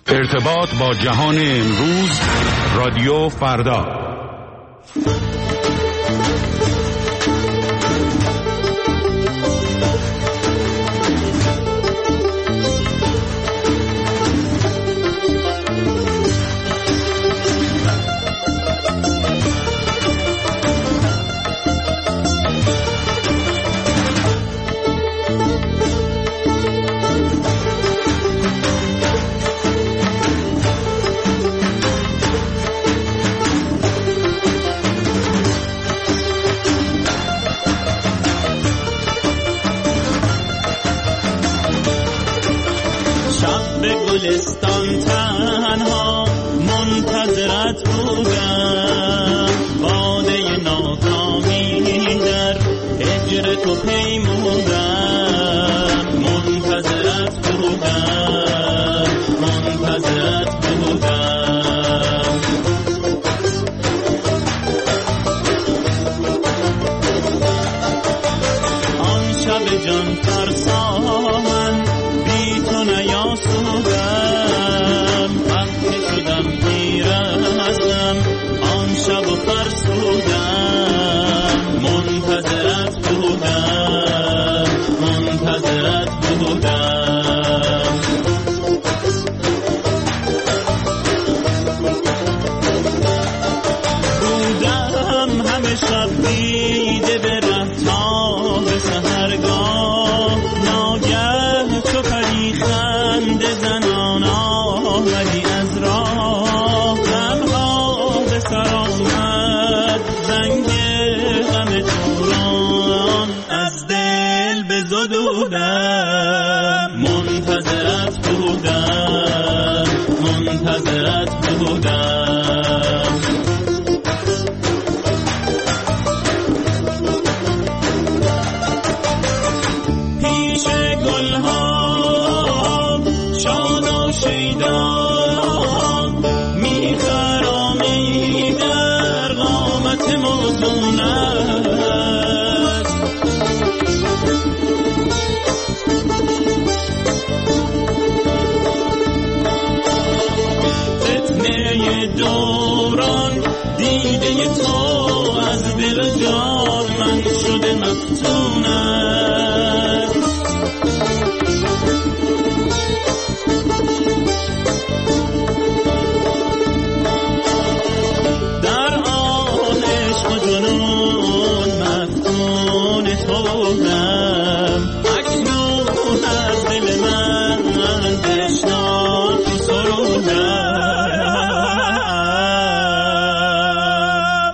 ارتباط با جهان امروز، رادیو فردا. گلستان تنها منتظرت بودم، باده ناکامی در هجر تو پیمودم، منتظرت بودم، منتظرت بودم. آن شب جان فرسا من بی تو نیاسودم، وقتی شدم پیرستم آن شب و فرسودم، منتظرت بودم، منتظرت بودم. بودم همه شب دیده به ره تا به سحرگاه، ناگه چو پری خنده زنان آمدی از راه، غمها به سر آمد زنگ غم توران از دل بزدودم، منتظرت بودم، منتظرت بودم. پیش گلها شاد و شیدا میخرامی در قامت موزونت، فتنه دوران دیده تو از دل جان من شده مفتونت. در آن عشق و جنون مفتون توام، اکنون از دل من بشنو تو سرودم،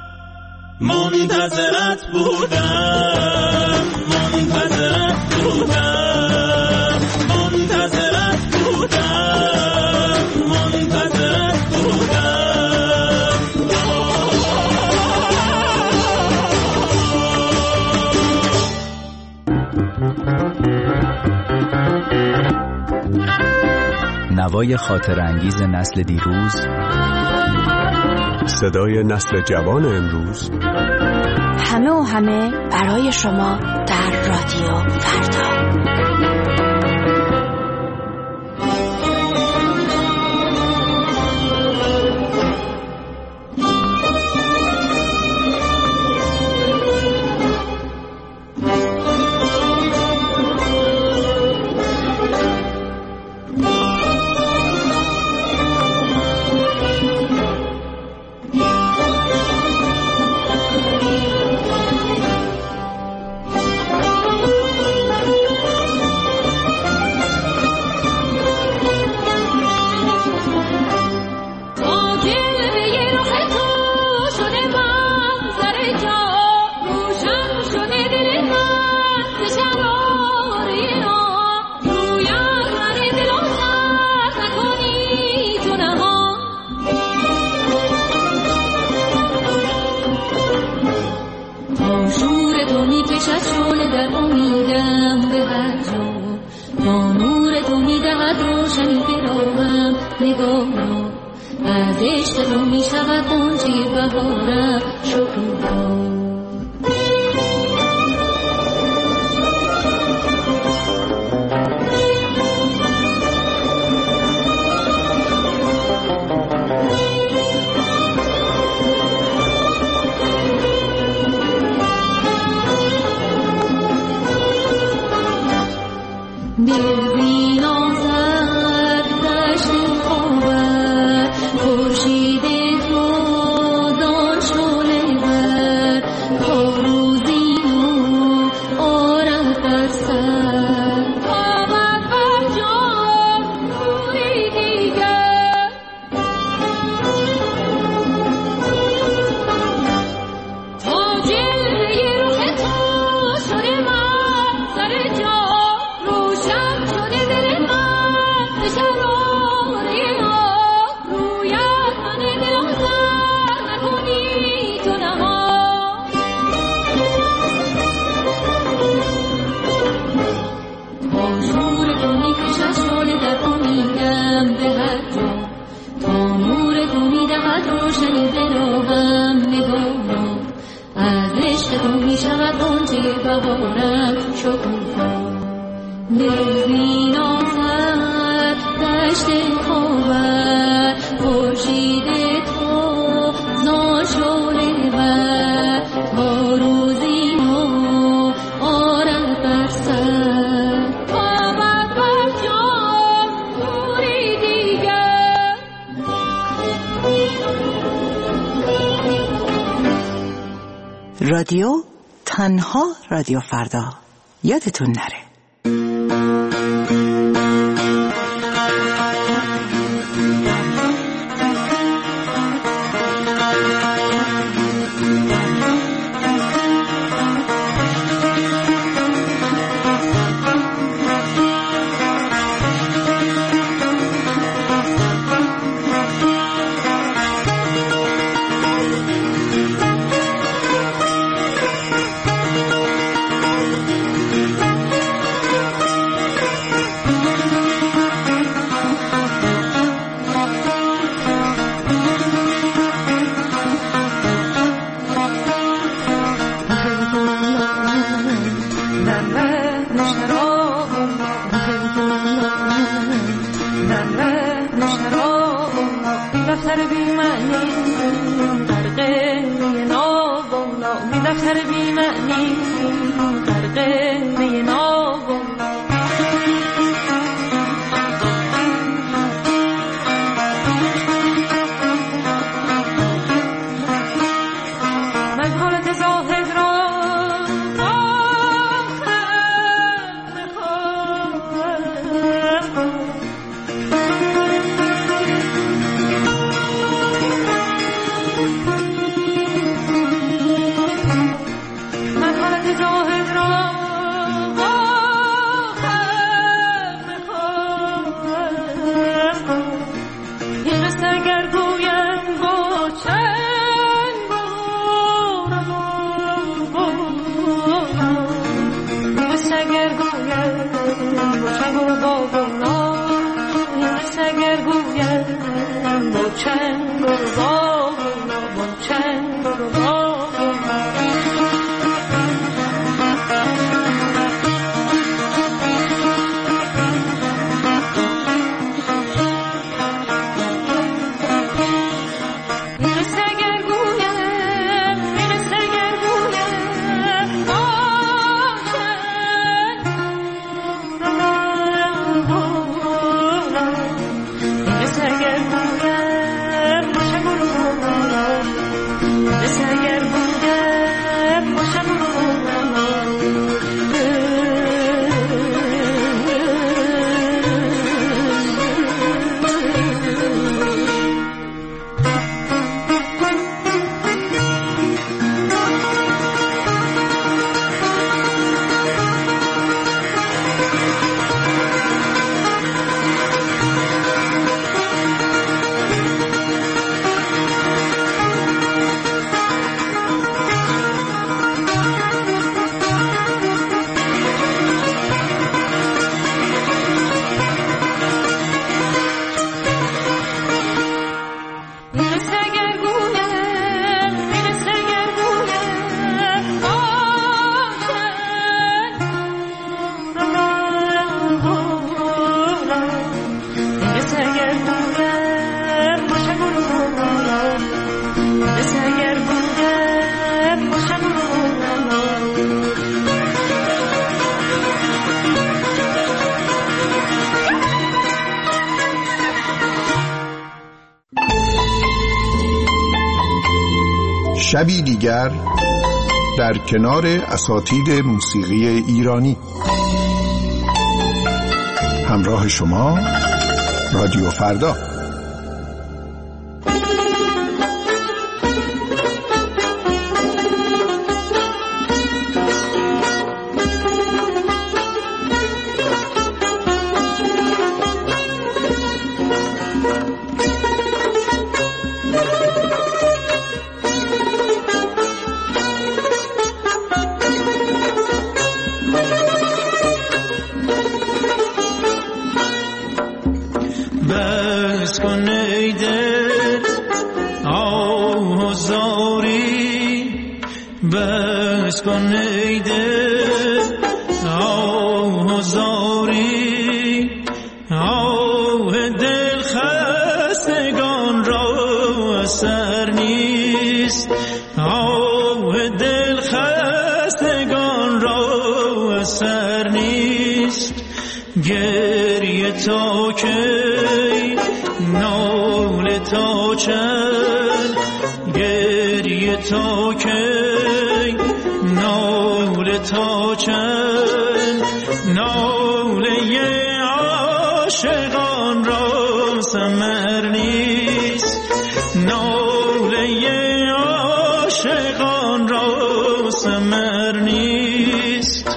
منتظرت بودم، منتظرت بودم، منتظرت بودم، منتظرت بودم. نوای خاطر انگیز نسل دیروز، صدای نسل جوان امروز، همه و همه برای شما در رادیو فردا. از عشق تو می شود غنچه بهارم شکوفا. براهم نگاه از عشق تو می شود غنچه بهارم شکوفا دل بی نازد دشت خاور خورشید تو زاشوله بر تا روزی نو آرد بر سر آمد بر جان نوری دیگر. رادیو تنها رادیو فردا، یادتون نره. شبی دیگر در کنار اساتید موسیقی ایرانی. همراه شما رادیو فردا. بس کن ای دل بس کن ای دل آه زاری، آه دل خستگان را اثر نیست، آه دل خستگان را اثر نیست. گریه تا کی ناله تا چند، گریه تا کی ناله تا چند، ناله عاشقان را ثمر نیست، ناله عاشقان را ثمر نیست.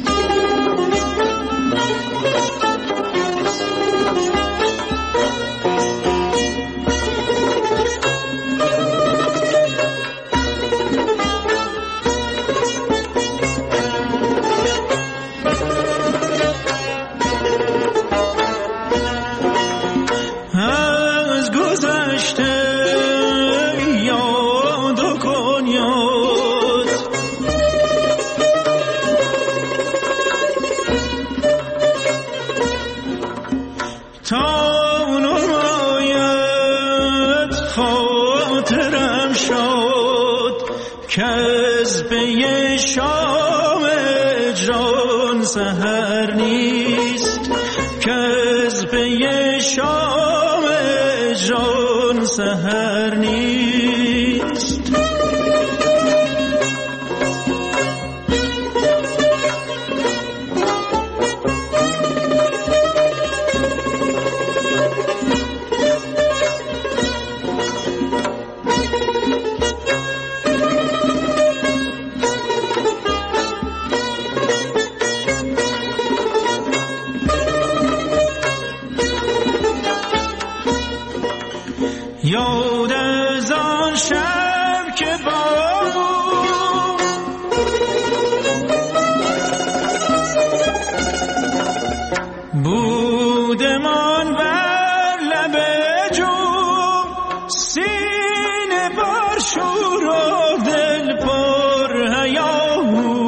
کذبه شام اجران سحر نیست، کذبه شام اجران سحر نیست. یاد از آن شب که بودمان بر لب جوم، سینه بر شور و دل پر هیاهو.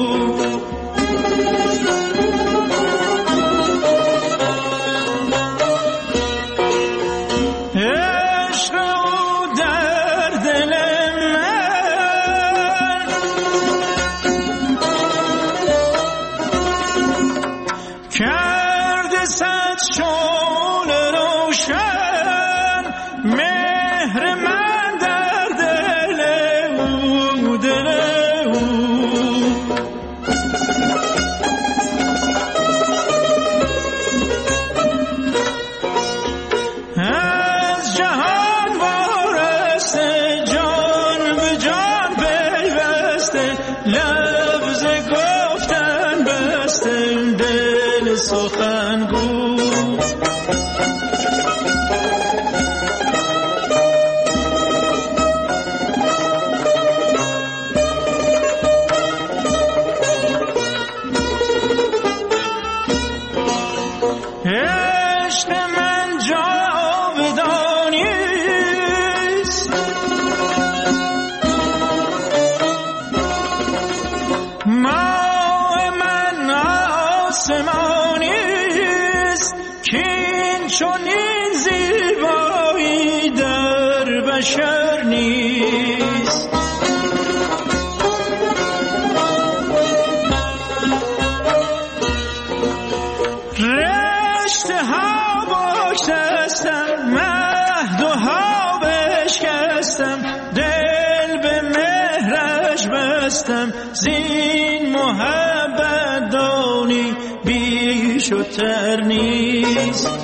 لفظ گفتن بسته دل سخنگو. عشق من جاودانی است، ماه من آسمانی است، کین چنین زیبایی در بشر نیست. رشته ها بگسستم، مهدها بشکستم، دل به مهرش بستم، زین محبت دانی بیش و تر نیست.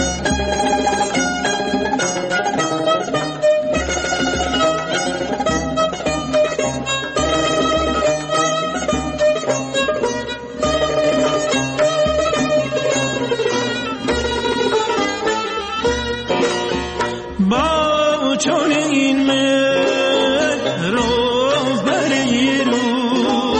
با چنین مهر و بری رو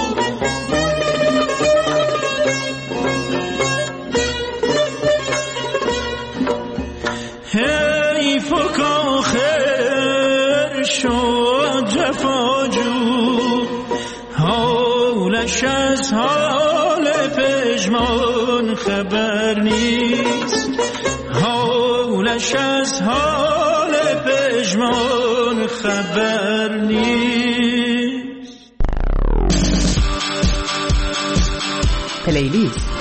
حیف و کاخر شد جفاجو، حالش از حال پژمان خبر نیست، حالش از حال پژمان خبر نیست. پلیلیست.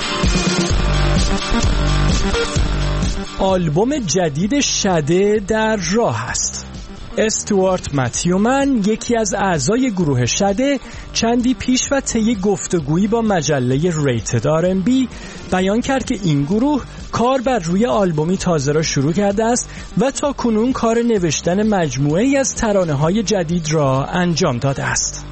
آلبوم جدید شده در راه است. استوارت متیومن، یکی از اعضای گروه شده، چندی پیش و طی گفتگویی با مجله ریتد R&B بیان کرد که این گروه کار بر روی آلبومی تازه را شروع کرده است و تا کنون کار نوشتن مجموعه‌ای از ترانه‌های جدید را انجام داده است.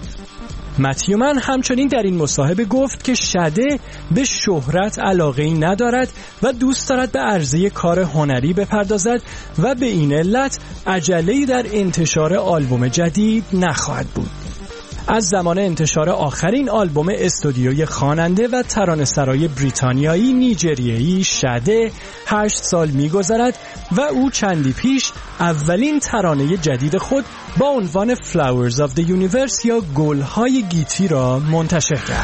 متیومن همچنین در این مصاحبه گفت که شده به شهرت علاقه‌ای ندارد و دوست دارد به عرضه کار هنری بپردازد و به این علت عجله‌ای در انتشار آلبوم جدید نخواهد بود. از زمان انتشار آخرین آلبوم استودیوی خواننده و ترانه‌سرای بریتانیایی نیجریه‌ای شده 8 سال می‌گذرد و او چندی پیش اولین ترانه جدید خود با عنوان Flowers of the Universe یا گل‌های گیتی را منتشر کرد.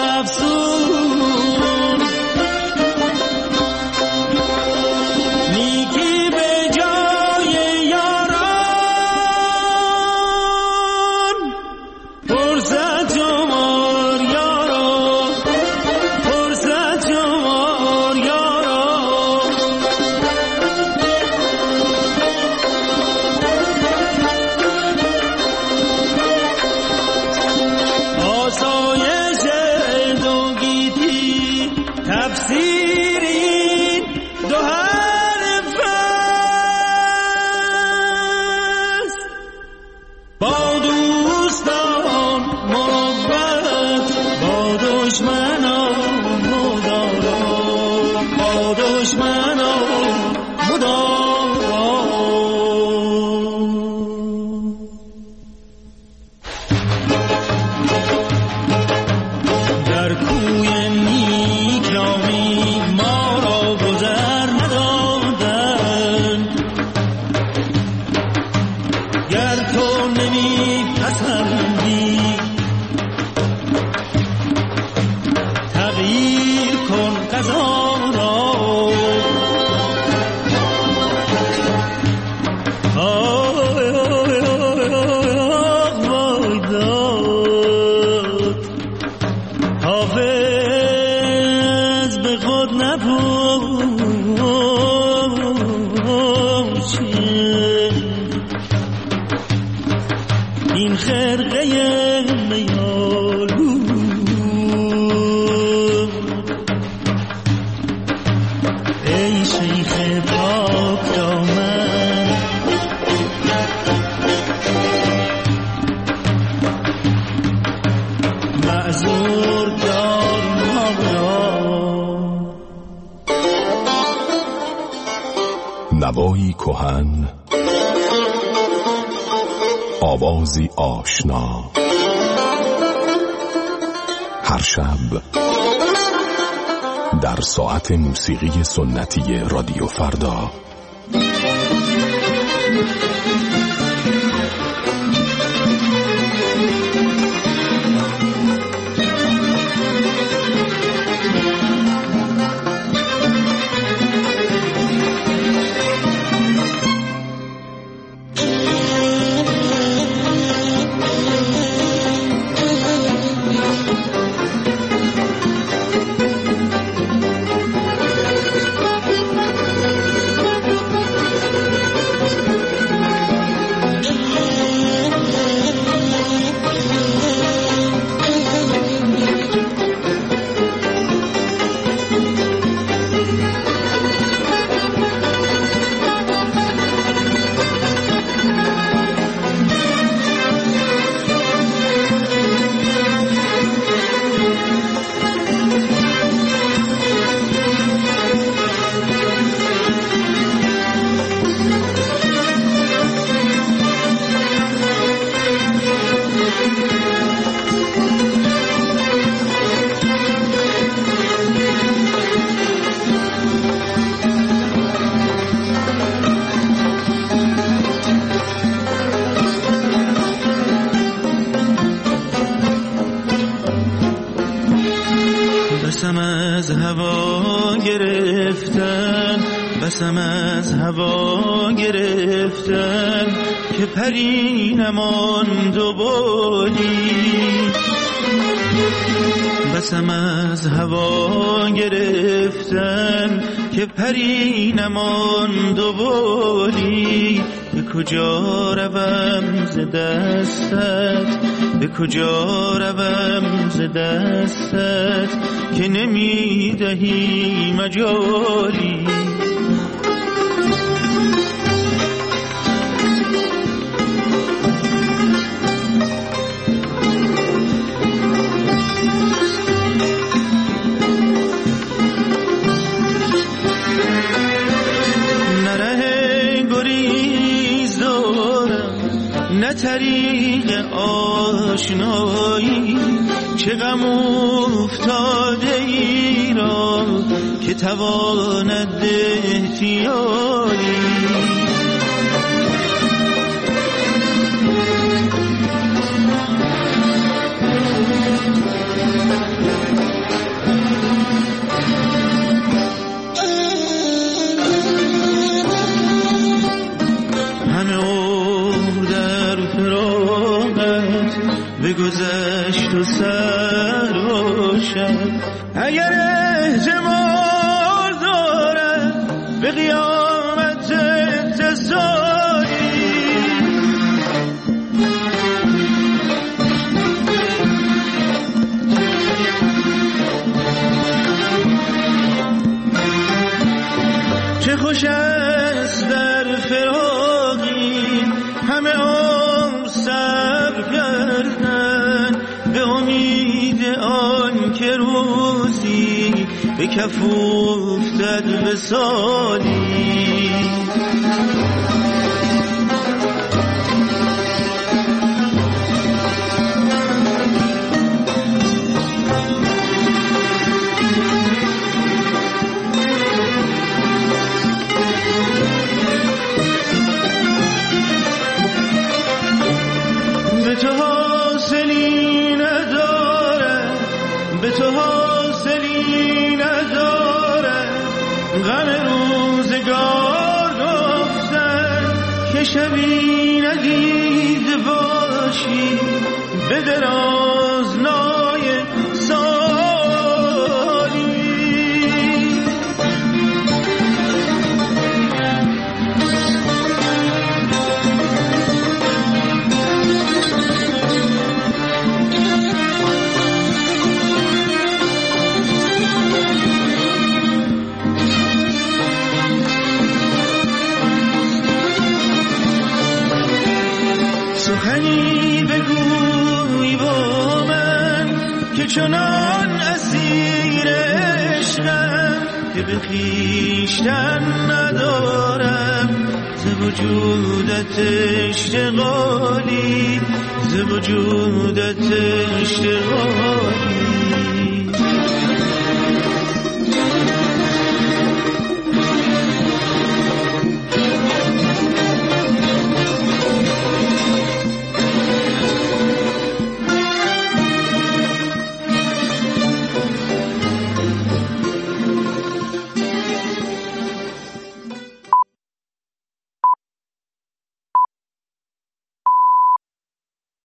می پسندی تغییر کن قضا را حافظ به خود نپوشه این خرقه میالو ای شیخ پاک دامن معذور دار ما را. نوایی کهن، آوازی آشنا، هر شب در ساعت موسیقی سنتی رادیو فردا. بسم از هوا گرفتن، بسم از هوا گرفتن که پری نماند و بادی. بسم از هوا گرفتن که پری نماند و بادی. به کجا روم ز دستت، به کجا روم ز دستت که نمیدهی مجالی. نه طریق آشنایی، چه غم افتاده ای را که تواند احتیالی. بگذشت و سر روشن، اگر احتمال دارد به قیامت اتصالی. چه خوش است در فراقی همه عمر صبر کردن، به امید آن که روزی به کف افتد وصالی. به تو شبی ندیده باشی به درازنای سالی. سخنی بگوی با من که چنان اسیر عشقم که به خویشتن ندارم ز وجودت اشتغالی، ز وجودت